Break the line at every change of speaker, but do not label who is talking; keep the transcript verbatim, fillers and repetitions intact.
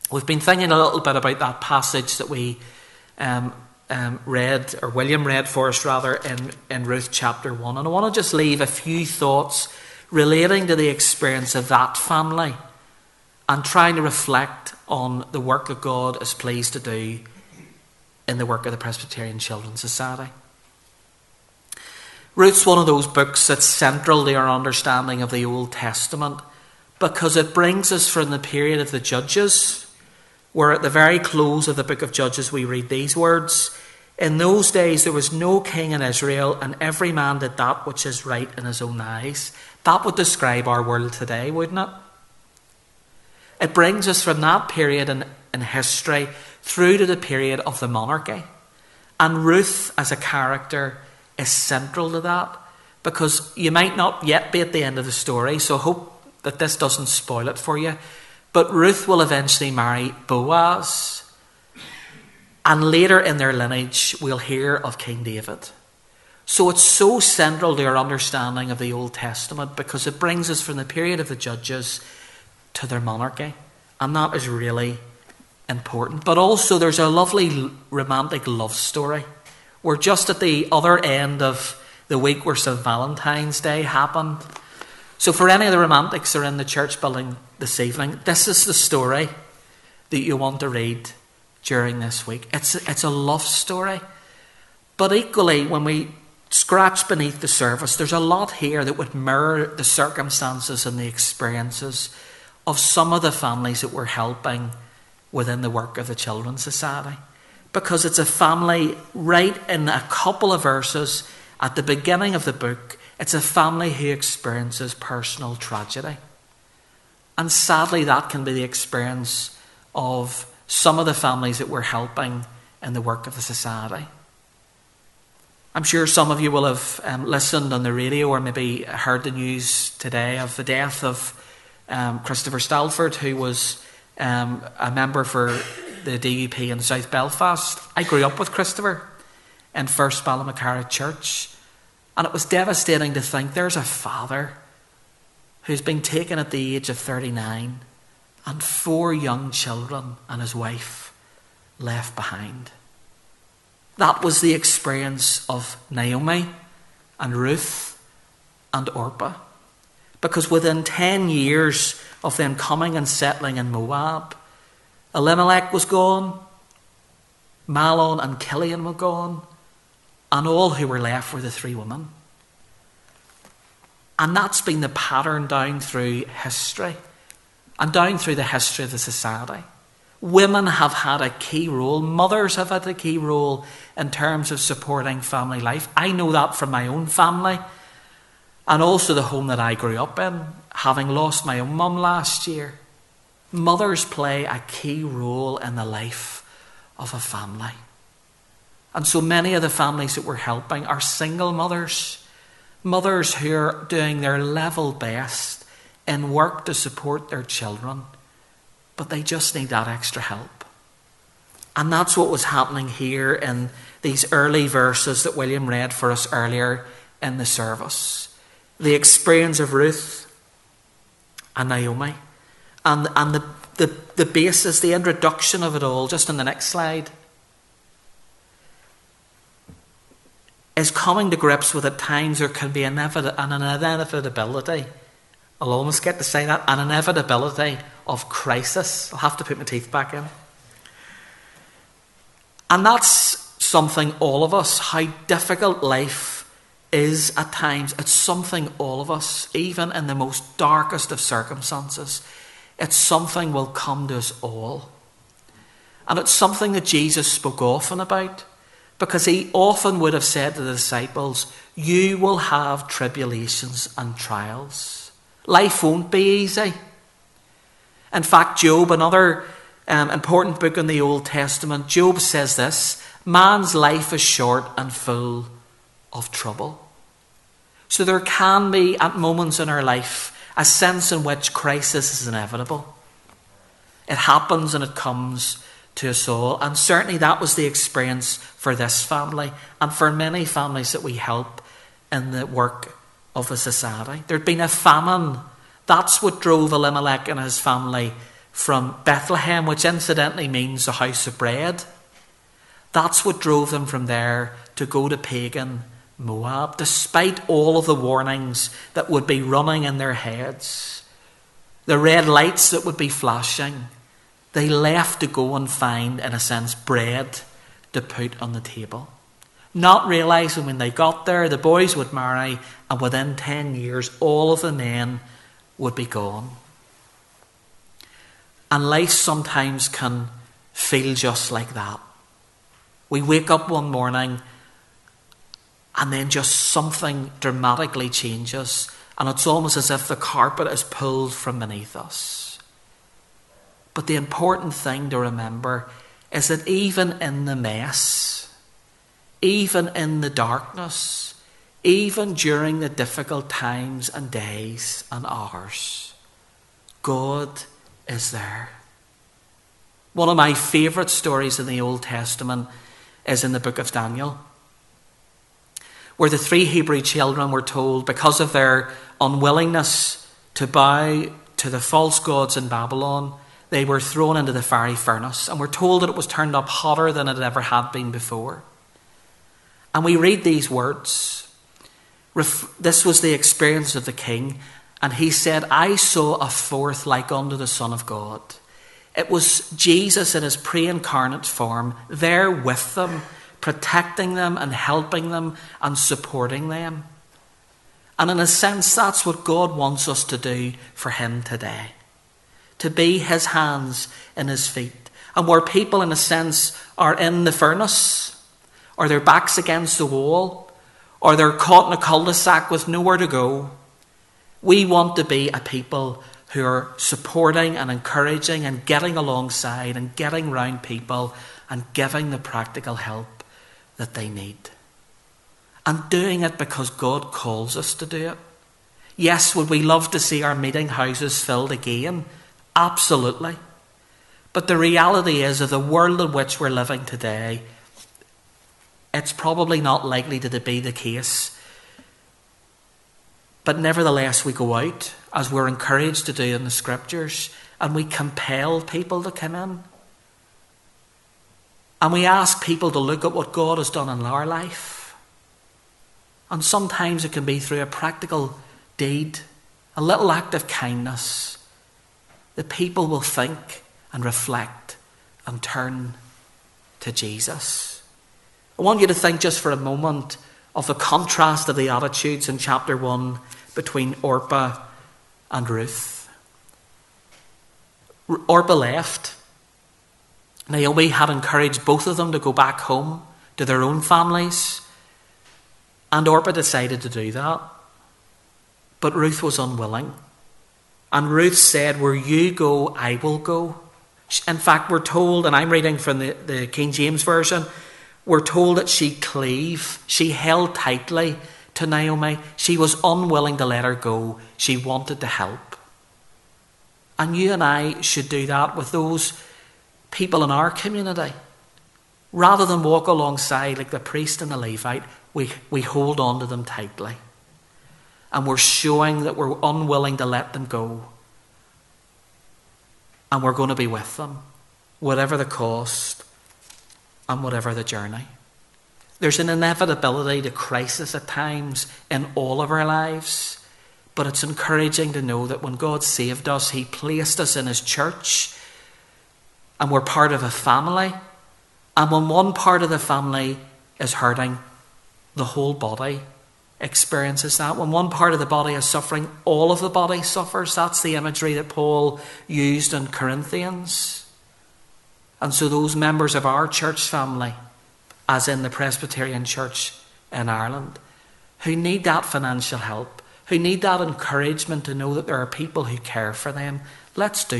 We've been thinking a little bit about that passage that we um, um, read, or William read for us rather, in, in Ruth chapter one. And I want to just leave a few thoughts relating to the experience of that family and trying to reflect on the work that God is pleased to do in the work of the Presbyterian Children's Society. Ruth's one of those books that's central to our understanding of the Old Testament because it brings us from the period of the Judges, where at the very close of the book of Judges we read these words: "In those days there was no king in Israel, and every man did that which is right in his own eyes." That would describe our world today, wouldn't it? It brings us from that period in, in history through to the period of the monarchy. And Ruth as a character is central to that, because you might not yet be at the end of the story, so I hope that this doesn't spoil it for you. But Ruth will eventually marry Boaz. And later in their lineage, we'll hear of King David. So it's so central to our understanding of the Old Testament because it brings us from the period of the Judges to their monarchy. And that is really important. But also there's a lovely romantic love story. We're just at the other end of the week where Saint Valentine's Day happened. So for any of the romantics who are in the church building this evening, this is the story that you want to read during this week. It's, it's a love story. But equally, when we scratch beneath the surface, there's a lot here that would mirror the circumstances and the experiences of some of the families that we're helping within the work of the Children's Society. Because it's a family right in a couple of verses at the beginning of the book. It's a family who experiences personal tragedy. And sadly, that can be the experience of some of the families that we're helping in the work of the Society. I'm sure some of you will have um, listened on the radio or maybe heard the news today of the death of um, Christopher Stalford, who was um, a member for the D U P in South Belfast. I grew up with Christopher in First Ballymacara Church, and it was devastating to think there's a father who's been taken at the age of thirty-nine and four young children and his wife left behind. That was the experience of Naomi and Ruth and Orpah. Because within ten years of them coming and settling in Moab, Elimelech was gone, Mahlon and Chilion were gone, and all who were left were the three women. And that's been the pattern down through history and down through the history of the Society. Women have had a key role. Mothers have had a key role in terms of supporting family life. I know that from my own family and also the home that I grew up in, having lost my own mum last year. Mothers play a key role in the life of a family. And so many of the families that we're helping are single mothers, mothers who are doing their level best in work to support their children, but they just need that extra help. And that's what was happening here in these early verses that William read for us earlier in the service. The experience of Ruth and Naomi, and, and the, the, the basis, the introduction of it all, just on the next slide, is coming to grips with at times there can be an inevitability. I'll almost get to say that, an inevitability of crisis. I'll have to put my teeth back in. And that's something all of us, how difficult life is at times. It's something all of us, even in the most darkest of circumstances, it's something will come to us all. And it's something that Jesus spoke often about, because he often would have said to the disciples, you will have tribulations and trials. Life won't be easy. In fact, Job, another um, important book in the Old Testament, Job says this: man's life is short and full of trouble. So there can be, at moments in our life, a sense in which crisis is inevitable. It happens and it comes to us all. And certainly that was the experience for this family and for many families that we help in the work of the Society. There'd been a famine. That's what drove Elimelech and his family from Bethlehem, which incidentally means the house of bread. That's what drove them from there to go to pagan Moab, despite all of the warnings that would be running in their heads, the red lights that would be flashing. They left to go and find, in a sense, bread to put on the table. Not realising when they got there, the boys would marry, and within ten years, all of the men would be gone. And life sometimes can feel just like that. We wake up one morning and then just something dramatically changes, and it's almost as if the carpet is pulled from beneath us. But the important thing to remember is that even in the mess, even in the darkness, even during the difficult times and days and hours, God is there. One of my favourite stories in the Old Testament is in the book of Daniel, where the three Hebrew children were told, because of their unwillingness to bow to the false gods in Babylon, they were thrown into the fiery furnace, and were told that it was turned up hotter than it ever had been before. And we read these words. This was the experience of the king, and he said, I saw a fourth like unto the Son of God. It was Jesus in his pre-incarnate form, there with them, protecting them and helping them and supporting them. And in a sense, that's what God wants us to do for him today. To be his hands and his feet. And where people, in a sense, are in the furnace, or their backs against the wall, or they're caught in a cul-de-sac with nowhere to go, we want to be a people who are supporting and encouraging and getting alongside and getting round people and giving the practical help that they need. And doing it because God calls us to do it. Yes, would we love to see our meeting houses filled again? Absolutely. But the reality is, of the world in which we're living today, it's probably not likely to be the case. But nevertheless, we go out, as we're encouraged to do in the scriptures, and we compel people to come in. And we ask people to look at what God has done in our life. And sometimes it can be through a practical deed, a little act of kindness, that people will think and reflect and turn to Jesus. I want you to think just for a moment of the contrast of the attitudes in chapter one between Orpah and Ruth. Orpah left. Naomi had encouraged both of them to go back home to their own families, and Orpah decided to do that. But Ruth was unwilling. And Ruth said, where you go, I will go. In fact, we're told, and I'm reading from the, the King James Version, we're told that she cleaved, she held tightly to Naomi. She was unwilling to let her go. She wanted to help. And you and I should do that with those people in our community. Rather than walk alongside like the priest and the Levite, we, we hold on to them tightly. And we're showing that we're unwilling to let them go. And we're going to be with them, whatever the cost and whatever the journey. There's an inevitability to crisis at times in all of our lives. But it's encouraging to know that when God saved us, he placed us in his church. And we're part of a family. And when one part of the family is hurting, the whole body experiences that. When one part of the body is suffering, all of the body suffers. That's the imagery that Paul used in Corinthians. And so those members of our church family, as in the Presbyterian Church in Ireland, who need that financial help, who need that encouragement to know that there are people who care for them, let's do